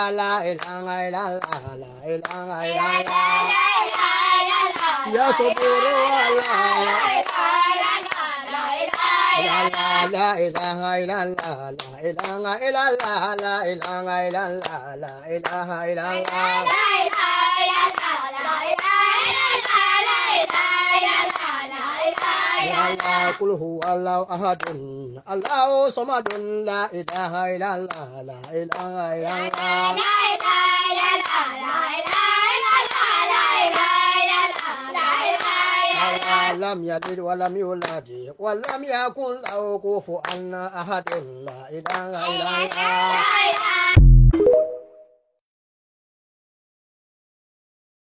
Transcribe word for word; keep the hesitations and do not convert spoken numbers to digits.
la ilaha illallah la ilaha illallah ya saburu la la ilaha illallah la ilaha illallah la ilaha illallah la ilaha illallah قل هو الله أحد الله صمد لا إله إلا الله لا إله إلا الله لم يلد ولم يولد ولم يكن له كفوا أحد لا إله إلا الله